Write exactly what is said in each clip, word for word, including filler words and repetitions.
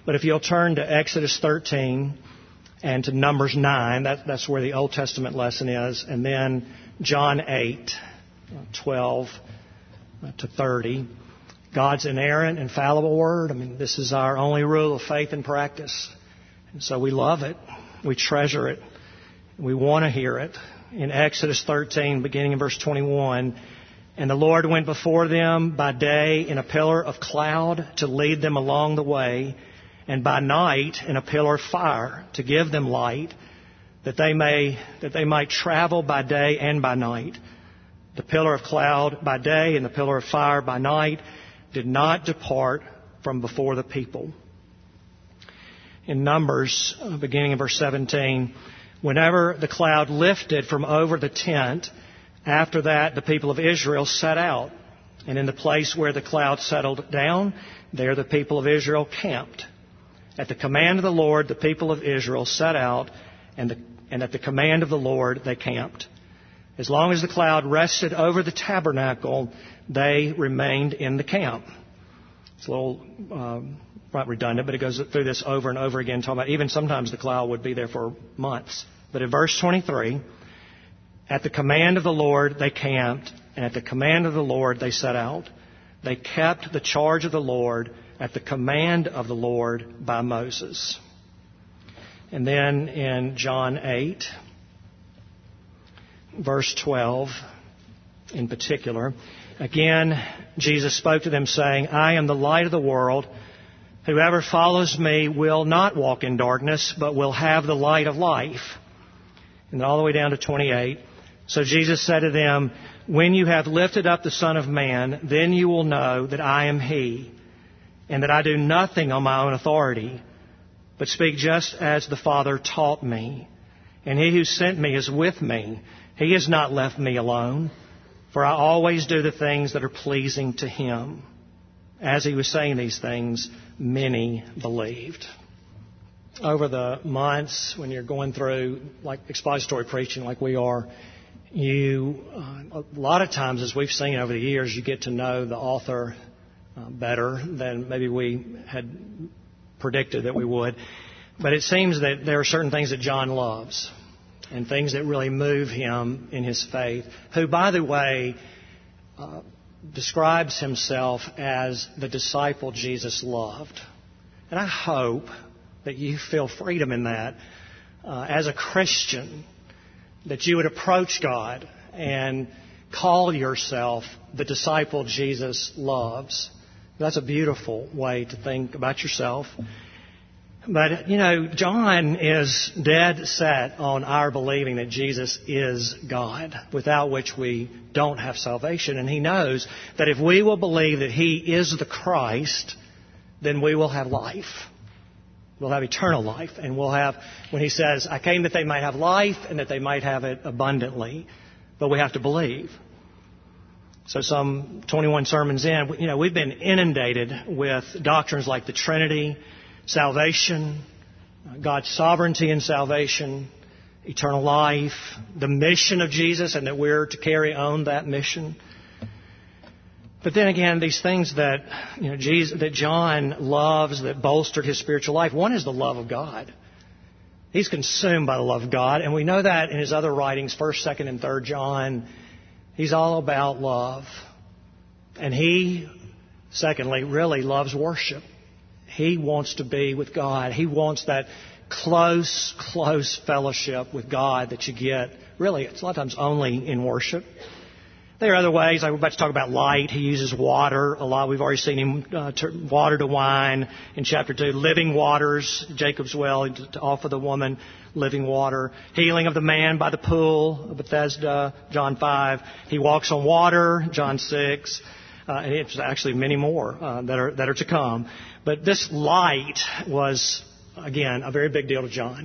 But if you'll turn to Exodus thirteen and to Numbers nine, that, that's where the Old Testament lesson is, and then John eight, twelve to thirty. God's inerrant, infallible Word. I mean, this is our only rule of faith and practice. And so we love it. We treasure it. We want to hear it. In Exodus thirteen, beginning in verse twenty-one, and the Lord went before them by day in a pillar of cloud to lead them along the way, and by night in a pillar of fire to give them light, that they may that they might travel by day and by night. The pillar of cloud by day and the pillar of fire by night did not depart from before the people. In Numbers, beginning in verse seventeen, whenever the cloud lifted from over the tent, after that the people of Israel set out. And in the place where the cloud settled down, there the people of Israel camped. At the command of the Lord, the people of Israel set out, and, the, and at the command of the Lord they camped. As long as the cloud rested over the tabernacle, they remained in the camp. It's a little, um, not redundant, but it goes through this over and over again, talking about even sometimes the cloud would be there for months. But in verse twenty-three, at the command of the Lord they camped, and at the command of the Lord they set out. They kept the charge of the Lord at the command of the Lord by Moses. And then in John eight, verse twelve in particular, again, Jesus spoke to them saying, I am the light of the world. Whoever follows me will not walk in darkness, but will have the light of life. And all the way down to twenty-eight. So Jesus said to them, when you have lifted up the Son of Man, then you will know that I am He, and that I do nothing on my own authority, but speak just as the Father taught me. And He who sent me is with me. He has not left me alone, for I always do the things that are pleasing to Him. As He was saying these things, many believed. Over the months, when you're going through like expository preaching like we are, you, uh, a lot of times, as we've seen over the years, you get to know the author uh, better than maybe we had predicted that we would. But it seems that there are certain things that John loves and things that really move him in his faith, who, by the way, uh, describes himself as the disciple Jesus loved. And I hope that you feel freedom in that uh, as a Christian, that you would approach God and call yourself the disciple Jesus loves. That's a beautiful way to think about yourself. But, you know, John is dead set on our believing that Jesus is God, without which we don't have salvation. And he knows that if we will believe that He is the Christ, then we will have life. We'll have eternal life. And we'll have, when He says, I came that they might have life and that they might have it abundantly. But we have to believe. So some twenty-one sermons in, you know, we've been inundated with doctrines like the Trinity, salvation, God's sovereignty in salvation, eternal life, the mission of Jesus, and that we're to carry on that mission. But then again, these things that, you know, Jesus, that John loves, that bolstered his spiritual life. One is the love of God. He's consumed by the love of God, and we know that in his other writings, First, Second, and Third John. He's all about love, and he, secondly, really loves worship. He wants to be with God. He wants that close, close fellowship with God that you get, really, it's a lot of times only in worship. There are other ways. Like we're about to talk about light. He uses water a lot. We've already seen him uh, turn water to wine in chapter two. Living waters, Jacob's well, to offer the woman living water. Healing of the man by the pool of Bethesda, John five. He walks on water, John six. Uh, and it's actually many more uh, that are that are to come. But this light was, again, a very big deal to John.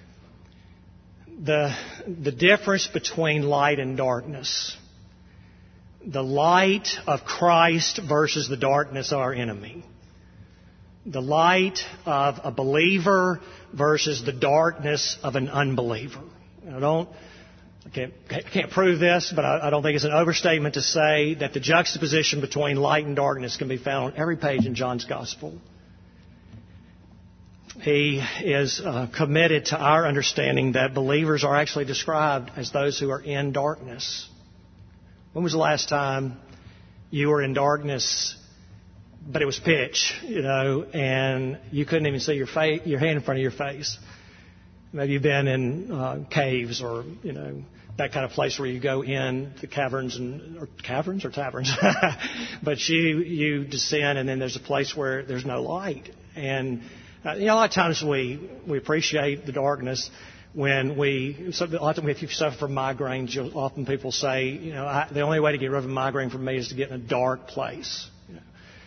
The the difference between light and darkness. The light of Christ versus the darkness of our enemy. The light of a believer versus the darkness of an unbeliever. I don't, I can't, can't prove this, but I, I don't think it's an overstatement to say that the juxtaposition between light and darkness can be found on every page in John's Gospel. he is uh, committed to our understanding that believers are actually described as those who are in darkness. When was the last time you were in darkness, but it was pitch, you know, and you couldn't even see your face, your hand in front of your face? Maybe you've been in uh, caves or, you know, that kind of place where you go in the caverns and or caverns or taverns, but you you descend, and then there's a place where there's no light. And uh, you know, a lot of times we we appreciate the darkness when we. So often, if you suffer from migraines, you'll, often people say, you know, I, the only way to get rid of a migraine for me is to get in a dark place. You know.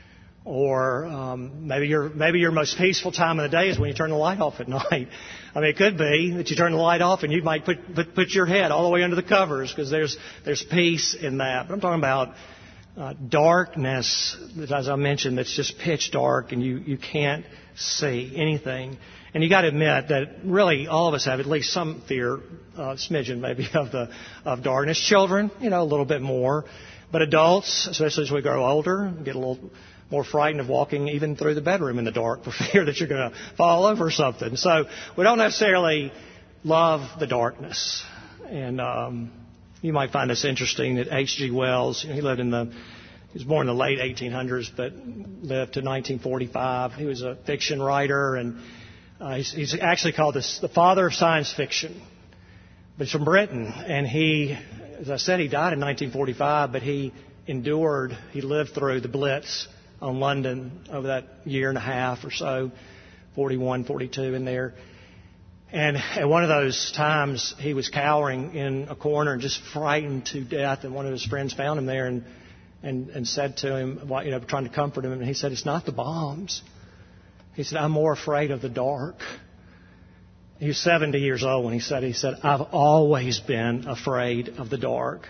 Or um, maybe your maybe your most peaceful time of the day is when you turn the light off at night. I mean, it could be that you turn the light off and you might put put, put your head all the way under the covers because there's there's peace in that. But I'm talking about uh, darkness, as I mentioned, that's just pitch dark and you, you can't see anything. And you got to admit that really all of us have at least some fear, uh, smidgen maybe of the of darkness. Children, you know, a little bit more, but adults, especially as we grow older, get a little more frightened of walking even through the bedroom in the dark for fear that you're going to fall over something. So we don't necessarily love the darkness. And um, you might find this interesting that H G Wells, he lived in the, he was born in the late eighteen hundreds, but lived to nineteen forty-five. He was a fiction writer, and uh, he's, he's actually called this the father of science fiction. But he's from Britain, and he, as I said, he died in nineteen forty-five, but he endured, he lived through the Blitz on London over that year and a half or so, forty-one, forty-two in there. And at one of those times, he was cowering in a corner and just frightened to death. And one of his friends found him there and, and, and said to him, you know, trying to comfort him. And he said, "It's not the bombs." He said, "I'm more afraid of the dark." He was seventy years old when he said, he said, "I've always been afraid of the dark."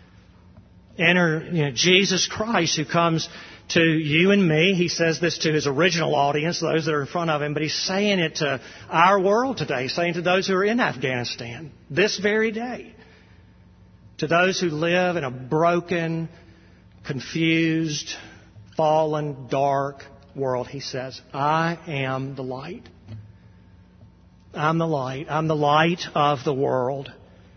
Enter, you know, Jesus Christ, who comes to you and me. He says this to his original audience, those that are in front of him, but he's saying it to our world today. He's saying to those who are in Afghanistan this very day, to those who live in a broken, confused, fallen, dark world. He says, "I am the light. I'm the light. I'm the light of the world."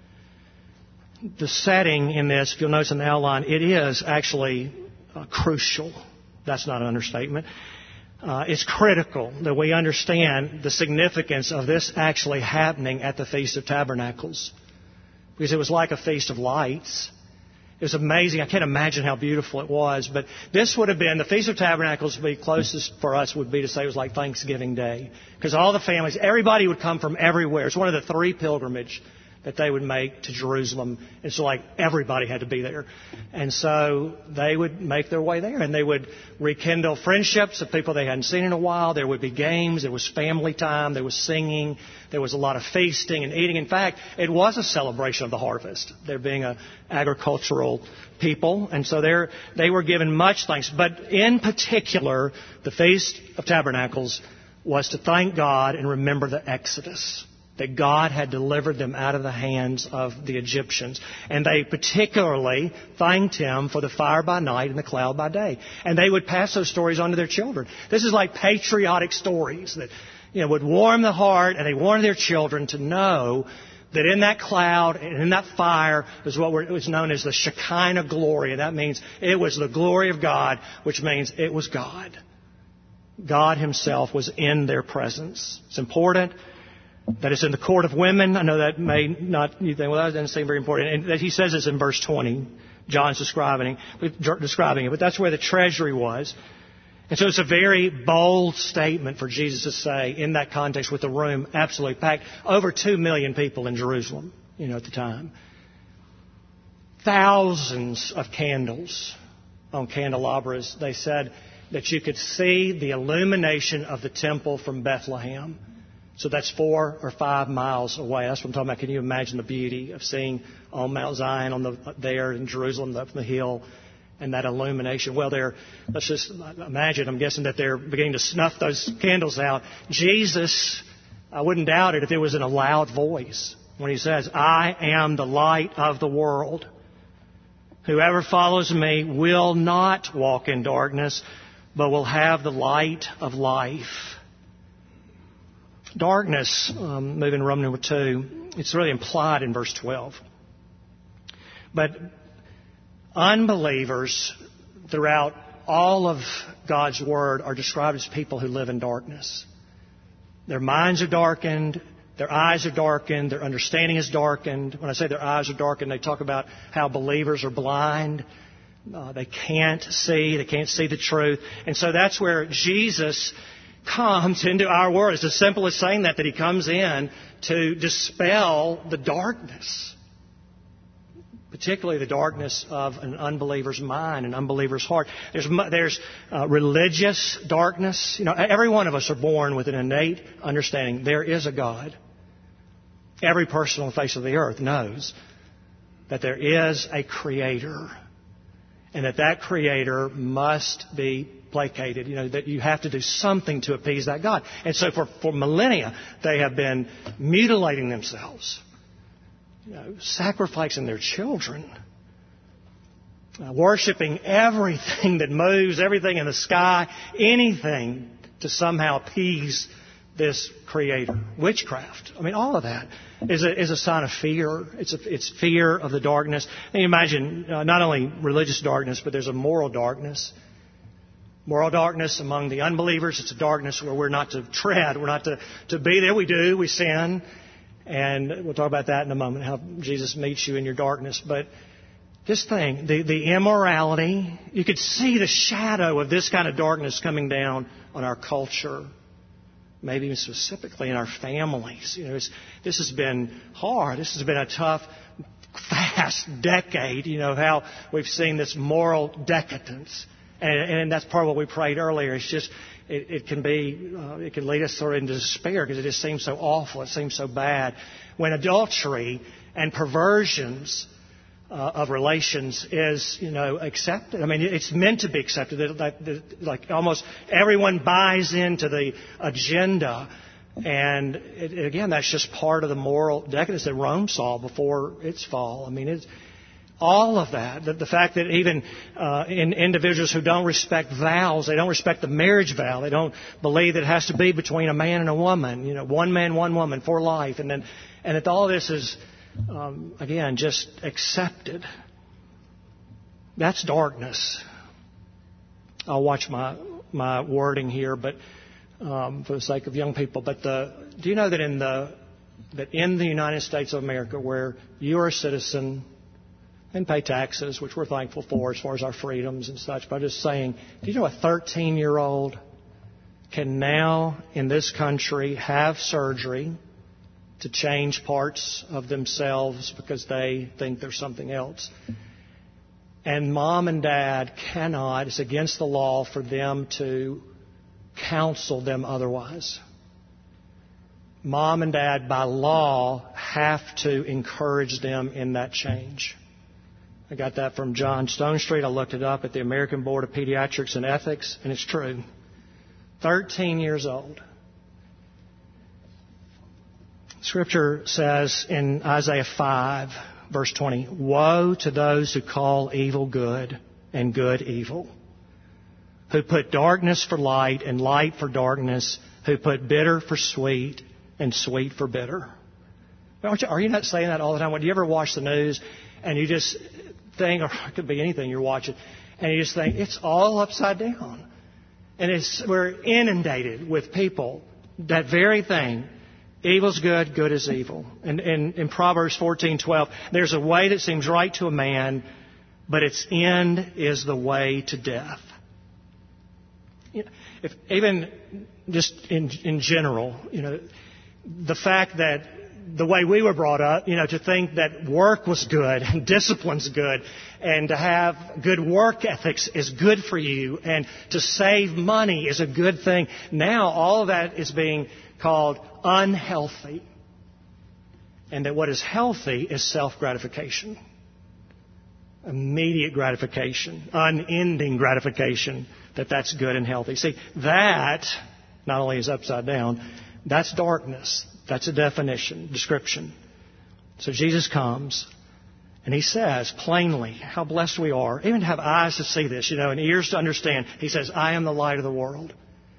The setting in this, if you'll notice in the outline, it is actually uh, crucial. That's not an understatement. Uh, it's critical that we understand the significance of this actually happening at the Feast of Tabernacles, because it was like a feast of lights. It was amazing. I can't imagine how beautiful it was, but this would have been, the Feast of Tabernacles would be closest for us would be to say it was like Thanksgiving Day, because all the families, everybody would come from everywhere. It's one of the three pilgrimage that they would make to Jerusalem. It's like everybody had to be there. And so they would make their way there, and they would rekindle friendships of people they hadn't seen in a while. There would be games. There was family time. There was singing. There was a lot of feasting and eating. In fact, it was a celebration of the harvest, there being an agricultural people. And so they were given much thanks. But in particular, the Feast of Tabernacles was to thank God and remember the Exodus, that God had delivered them out of the hands of the Egyptians. And they particularly thanked Him for the fire by night and the cloud by day. And they would pass those stories on to their children. This is like patriotic stories that, you know, would warm the heart, and they warned their children to know that in that cloud and in that fire is what was known as the Shekinah glory. And that means it was the glory of God, which means it was God. God Himself was in their presence. It's important that it's in the court of women. I know that may not, you think, well, that doesn't seem very important. And that he says this in verse twenty. John's describing it, describing it, but that's where the treasury was. And so it's a very bold statement for Jesus to say in that context, with the room absolutely packed. Over two million people in Jerusalem, you know, at the time. Thousands of candles on candelabras. They said that you could see the illumination of the temple from Bethlehem. So that's four or five miles away. That's what I'm talking about. Can you imagine the beauty of seeing on Mount Zion, on the there in Jerusalem, up the hill, and that illumination? Well, they're, let's just imagine, I'm guessing that they're beginning to snuff those candles out. Jesus, I wouldn't doubt it if it was in a loud voice when He says, "I am the light of the world. Whoever follows me will not walk in darkness, but will have the light of life." darkness, um, moving to Roman number two, it's really implied in verse twelve. But unbelievers throughout all of God's Word are described as people who live in darkness. Their minds are darkened. Their eyes are darkened. Their understanding is darkened. When I say their eyes are darkened, they talk about how believers are blind. Uh, they can't see. They can't see the truth. And so that's where Jesus comes into our world. It's as simple as saying that, that He comes in to dispel the darkness, particularly the darkness of an unbeliever's mind, an unbeliever's heart. There's there's uh, religious darkness. You know, every one of us are born with an innate understanding there is a God. Every person on the face of the earth knows that there is a Creator, and that that Creator must be placated. You know, that you have to do something to appease that God. And so for, for millennia, they have been mutilating themselves, you know, sacrificing their children, uh, worshiping everything that moves, everything in the sky, anything to somehow appease this Creator. Witchcraft. I mean, all of that is a, is a sign of fear. It's a, it's fear of the darkness. And you imagine uh, not only religious darkness, but there's a moral darkness. Moral darkness among the unbelievers. It's a darkness where we're not to tread. We're not to, to be there. We do. We sin. And we'll talk about that in a moment, how Jesus meets you in your darkness. But this thing, the, the immorality, you could see the shadow of this kind of darkness coming down on our culture. Maybe even specifically in our families. You know, it's, this has been hard. This has been a tough, fast decade, you know, how we've seen this moral decadence. And, and that's part of what we prayed earlier. It's just, it, it can be, uh, it can lead us sort of into despair because it just seems so awful. It seems so bad. When adultery and perversions uh, of relations is, you know, accepted. I mean, it's meant to be accepted. That, that, like almost everyone buys into the agenda. And it, again, that's just part of the moral decadence that Rome saw before its fall. I mean, it's all of that. The, the fact that even uh, in individuals who don't respect vows, they don't respect the marriage vow. They don't believe that it has to be between a man and a woman. You know, one man, one woman for life. And then, and that all this is, um, again, just accepted. That's darkness. I'll watch my my wording here, but um, for the sake of young people. But the, do you know that in the that in the United States of America, where you are a citizen and pay taxes, which we're thankful for as far as our freedoms and such. But I'm just saying, do you know a thirteen-year-old can now in this country have surgery to change parts of themselves because they think they're something else? And mom and dad cannot, it's against the law for them to counsel them otherwise. Mom and dad, by law, have to encourage them in that change. I got that from John Stonestreet. I looked it up at the American Board of Pediatrics and Ethics, and it's true. thirteen years old. Scripture says in Isaiah five, verse twenty, "Woe to those who call evil good and good evil, who put darkness for light and light for darkness, who put bitter for sweet and sweet for bitter." Are you not saying that all the time? Do you ever watch the news and you just think, or it could be anything you're watching, and you just think, it's all upside down. And it's, we're inundated with people, that very thing, evil's good, good is evil. And in, in Proverbs fourteen twelve, there's a way that seems right to a man, but its end is the way to death. You know, if, even just in, in general, you know, the fact that the way we were brought up, you know, to think that work was good and discipline's good and to have good work ethics is good for you and to save money is a good thing. Now all of that is being called unhealthy. And that what is healthy is self-gratification. Immediate gratification. Unending gratification. That that's good and healthy. See, that not only is upside down, that's darkness. That's a definition, description. So Jesus comes and He says plainly how blessed we are, even to have eyes to see this, you know, and ears to understand. He says, "I am the light of the world.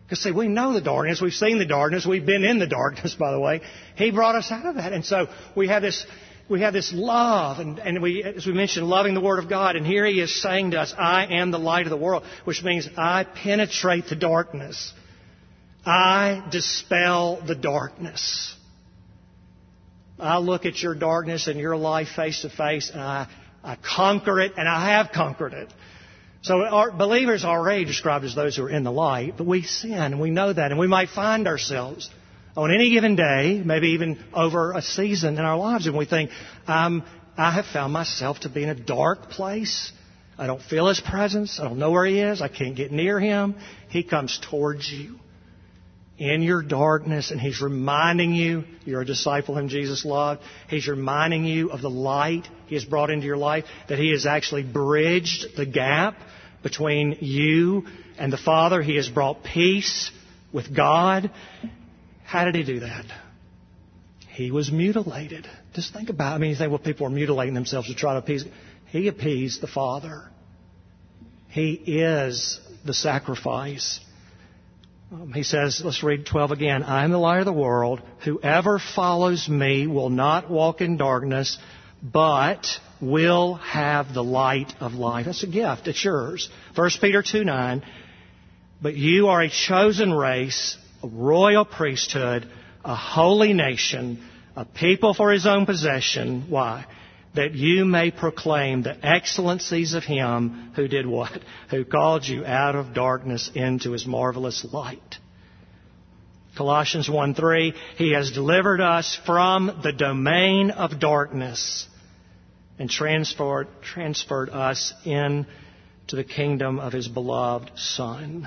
Because, see, we know the darkness. We've seen the darkness. We've been in the darkness, by the way. He brought us out of that. And so we have this we have this love. And, and we, as we mentioned, loving the Word of God. And here He is saying to us, I am the light of the world, which means I penetrate the darkness. I dispel the darkness. I look at your darkness and your life face to face, and I, I conquer it, and I have conquered it. So our believers are already described as those who are in the light, but we sin, and we know that, and we might find ourselves on any given day, maybe even over a season in our lives, and we think, um, I have found myself to be in a dark place. I don't feel His presence. I don't know where He is. I can't get near Him. He comes towards you in your darkness, and He's reminding you, you're a disciple whom Jesus loved. He's reminding you of the light He has brought into your life, that He has actually bridged the gap between you and the Father. He has brought peace with God. How did He do that? He was mutilated. Just think about it. I mean, you think, well, people are mutilating themselves to try to appease. He appeased the Father. He is the sacrifice. Um, he says, let's read twelve again. I am the light of the world. Whoever follows me will not walk in darkness, but will have the light of life. That's a gift. It's yours. First Peter two nine. But you are a chosen race, a royal priesthood, a holy nation, a people for His own possession. Why? That you may proclaim the excellencies of Him who did what? Who called you out of darkness into His marvelous light. Colossians one three, He has delivered us from the domain of darkness and transferred, transferred us into the kingdom of His beloved Son.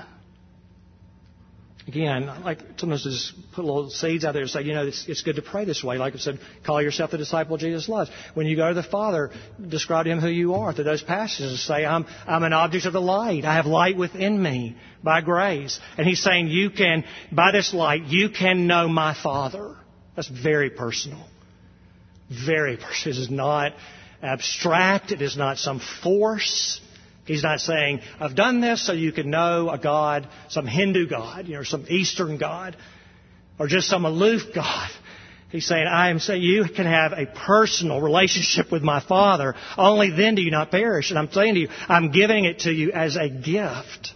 Again, like sometimes just put little seeds out there and say, you know, it's, it's good to pray this way. Like I said, call yourself the disciple Jesus loves. When you go to the Father, describe to Him who you are. Through those passages, say, I'm, I'm an object of the light. I have light within me by grace. And He's saying, you can, by this light, you can know my Father. That's very personal. Very personal. This is not abstract. It is not some force. He's not saying, I've done this so you can know a God, some Hindu God, you know, some Eastern God, or just some aloof God. He's saying, I am saying you can have a personal relationship with my Father. Only then do you not perish. And I'm saying to you, I'm giving it to you as a gift.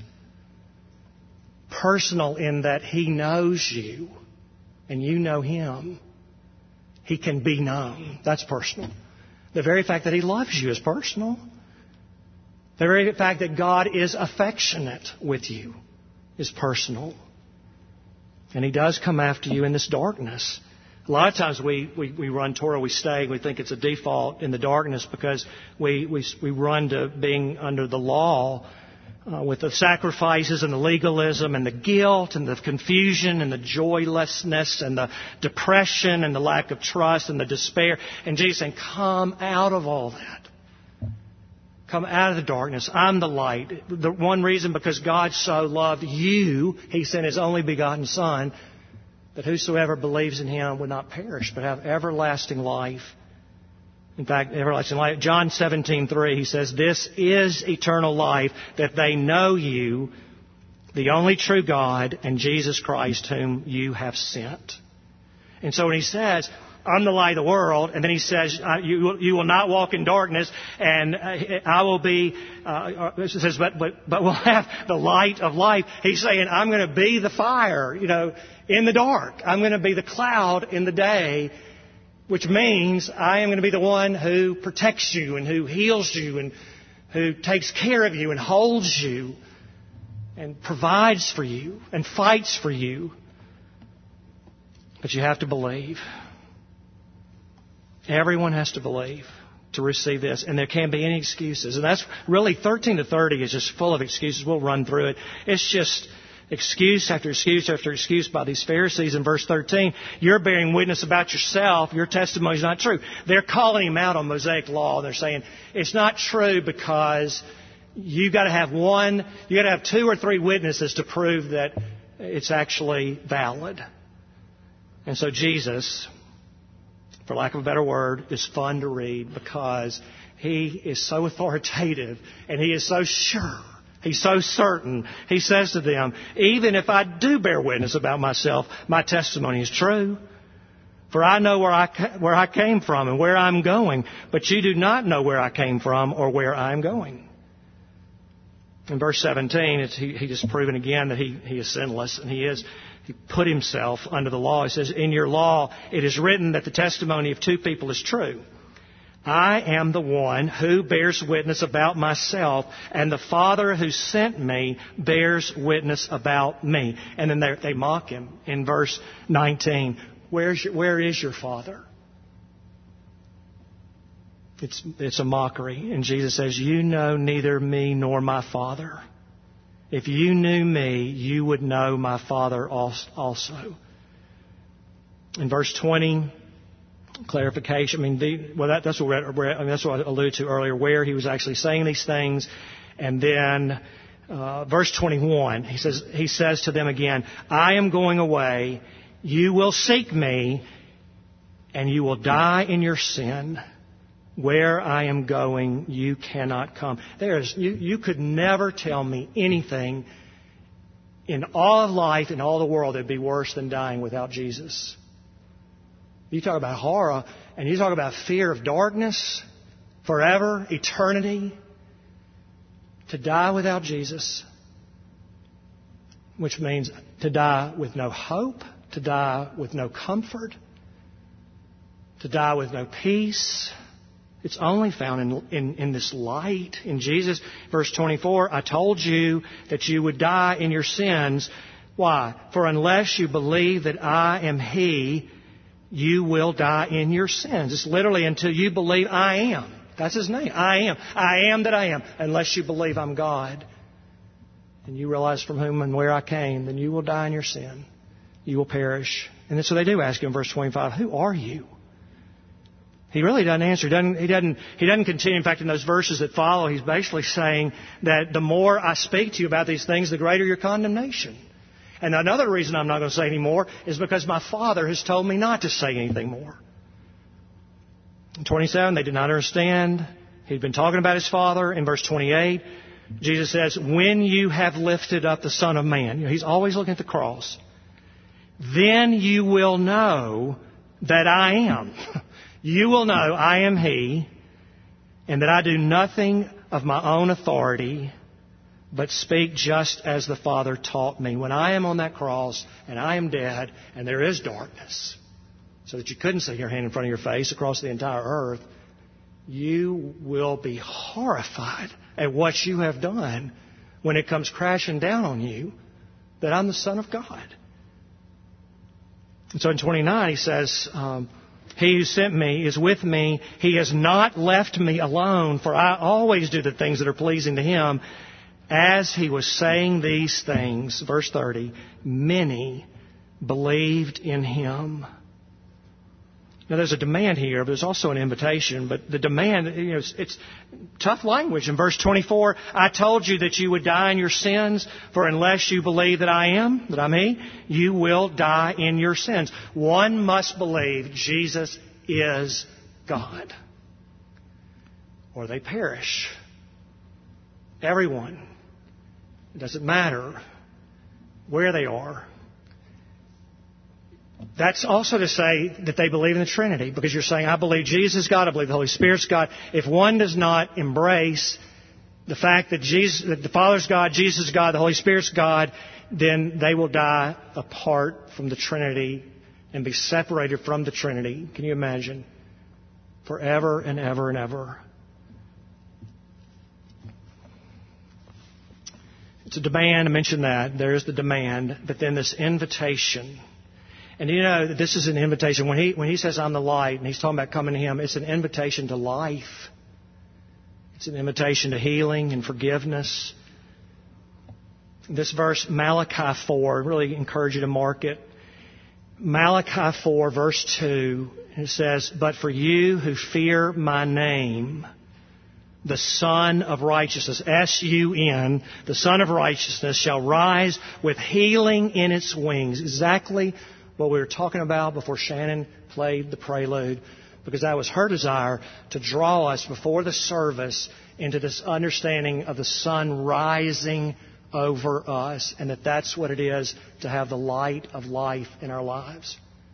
Personal in that He knows you and you know Him. He can be known. That's personal. The very fact that He loves you is personal. The very fact that God is affectionate with you is personal. And He does come after you in this darkness. A lot of times we, we, we run toward or we stay and we think it's a default in the darkness because we, we, we run to being under the law uh, with the sacrifices and the legalism and the guilt and the confusion and the joylessness and the depression and the lack of trust and the despair. And Jesus saying, come out of all that. Come out of the darkness. I'm the light. The one reason, because God so loved you, He sent His only begotten Son, that whosoever believes in Him would not perish, but have everlasting life. In fact, everlasting life. John seventeen three, He says, this is eternal life, that they know you, the only true God, and Jesus Christ, whom you have sent. And so when He says, I'm the light of the world, and then He says, uh, you, you will not walk in darkness, and uh, I will be, uh, it says, but, but, but we'll have the light of life. He's saying, I'm going to be the fire, you know, in the dark. I'm going to be the cloud in the day, which means I am going to be the one who protects you and who heals you and who takes care of you and holds you and provides for you and fights for you. But you have to believe. Everyone has to believe to receive this, and there can't be any excuses. And that's really, thirteen to thirty is just full of excuses. We'll run through it. It's just excuse after excuse after excuse by these Pharisees. In verse thirteen, you're bearing witness about yourself. Your testimony is not true. They're calling Him out on Mosaic law. They're saying it's not true because you've got to have one, you've got to have two or three witnesses to prove that it's actually valid. And so Jesus, for lack of a better word, is fun to read because He is so authoritative and He is so sure He's so certain. He says to them, even if I do bear witness about myself, my testimony is true. For I know where I, where I came from and where I'm going, but you do not know where I came from or where I'm going. In verse seventeen, it's, he, he just proven again that he, he is sinless, and he is. He put himself under the law. He says, in your law it is written that the testimony of two people is true. I am the one who bears witness about myself, and the Father who sent me bears witness about me. And then they, they mock him in verse nineteen. Where's your, where is your Father? It's, it's a mockery. And Jesus says, you know neither me nor my Father. If you knew me, you would know my Father also. In verse twenty, clarification. I mean, the, well, that, that's what we're, I mean, that's what I alluded to earlier, where he was actually saying these things. And then, uh, verse twenty-one, he says, he says to them again, I am going away. You will seek me, and you will die in your sin. Where I am going, you cannot come. There is, you, you could never tell me anything in all of life, in all the world, that would be worse than dying without Jesus. You talk about horror, and you talk about fear of darkness, forever, eternity. To die without Jesus, which means to die with no hope, to die with no comfort, to die with no peace. It's only found in, in, in this light, in Jesus. Verse twenty-four, I told you that you would die in your sins. Why? For unless you believe that I am He, you will die in your sins. It's literally until you believe I am. That's His name. I am. I am that I am. Unless you believe I'm God, and you realize from whom and where I came, then you will die in your sin. You will perish. And so they do ask him in verse twenty-five, who are you? He really doesn't answer. He doesn't, he doesn't, he doesn't continue. In fact, in those verses that follow, he's basically saying that the more I speak to you about these things, the greater your condemnation. And another reason I'm not going to say any more is because my Father has told me not to say anything more. In twenty-seven, they did not understand. He'd been talking about his Father. In verse twenty-eight, Jesus says, when you have lifted up the Son of Man, you know, he's always looking at the cross, then you will know that I am. You will know I am He, and that I do nothing of my own authority, but speak just as the Father taught me. When I am on that cross, and I am dead, and there is darkness, so that you couldn't see your hand in front of your face across the entire earth, you will be horrified at what you have done when it comes crashing down on you, that I'm the Son of God. And so in twenty-nine, he says, um, He who sent me is with me. He has not left me alone, for I always do the things that are pleasing to Him. As he was saying these things, verse thirty, many believed in Him. Now, there's a demand here, but there's also an invitation. But the demand, you know, it's, it's tough language. In verse twenty-four, I told you that you would die in your sins, for unless you believe that I am, that I'm He, you will die in your sins. One must believe Jesus is God, or they perish. Everyone. It doesn't matter where they are. That's also to say that they believe in the Trinity, because you're saying, I believe Jesus is God, I believe the Holy Spirit's God. If one does not embrace the fact that Jesus, that the Father's God, Jesus is God, the Holy Spirit's God, then they will die apart from the Trinity and be separated from the Trinity. Can you imagine? Forever and ever and ever. It's a demand. I mentioned that. There is the demand, but then this invitation. And you know, this is an invitation. When he, when he says, I'm the light, and he's talking about coming to Him, it's an invitation to life. It's an invitation to healing and forgiveness. This verse, Malachi four, I really encourage you to mark it. Malachi four, verse two, it says, but for you who fear my name, the Son of Righteousness, S U N, the Son of Righteousness shall rise with healing in its wings. Exactly what we were talking about before Shannon played the prelude. because that was her desire to draw us before the service into this understanding of the sun rising over us, and that that's what it is to have the light of life in our lives.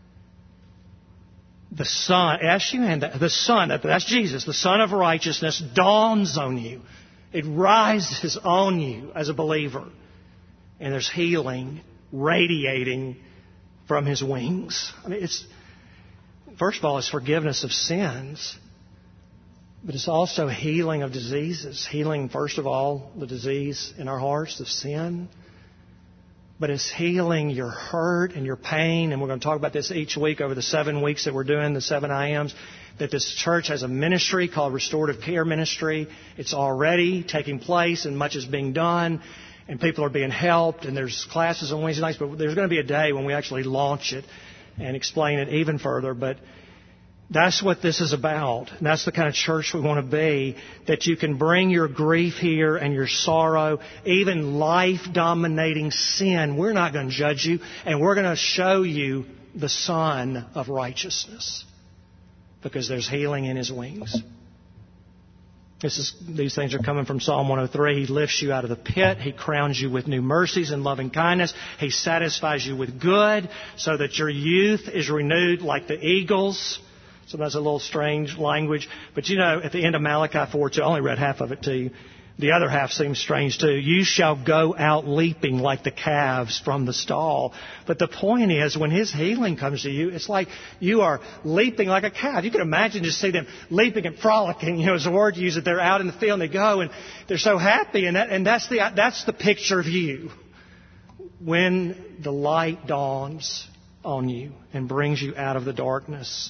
The sun, S U N, the sun, that's Jesus, the Son of Righteousness dawns on you. It rises on you as a believer. And there's healing radiating from His wings. I mean, it's, first of all, it's forgiveness of sins. But it's also healing of diseases. Healing, first of all, the disease in our hearts of sin. But it's healing your hurt and your pain. And we're going to talk about this each week over the seven weeks that we're doing, the seven I Ams. That this church has a ministry called Restorative Care Ministry. It's already taking place and much is being done. And people are being helped. And there's classes on Wednesday nights. But there's going to be a day when we actually launch it and explain it even further. But that's what this is about. And that's the kind of church we want to be, that you can bring your grief here and your sorrow, even life-dominating sin. We're not going to judge you, and we're going to show you the Son of Righteousness, because there's healing in His wings. This is, these things are coming from Psalm one oh three. He lifts you out of the pit. He crowns you with new mercies and loving kindness. He satisfies you with good so that your youth is renewed like the eagles. So that's a little strange language. But you know, at the end of Malachi four two, I only read half of it to you. The other half seems strange too. You shall go out leaping like the calves from the stall. But the point is, when His healing comes to you, it's like you are leaping like a calf. You can imagine just see them leaping and frolicking. You know, as the word uses it, they're out in the field and they go and they're so happy. And that, and that's the, that's the picture of you. When the light dawns on you and brings you out of the darkness.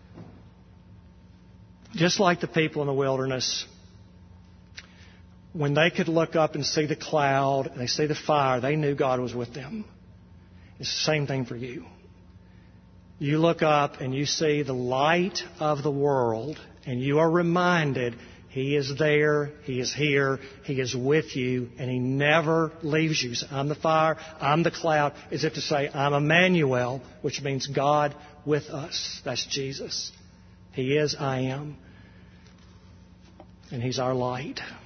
Just like the people in the wilderness, when they could look up and see the cloud and they see the fire, they knew God was with them. It's the same thing for you. You look up and you see the light of the world, and you are reminded He is there, He is here, He is with you, and He never leaves you. So I'm the fire, I'm the cloud, as if to say, I'm Emmanuel, which means God with us. That's Jesus. He is I Am. And He's our light.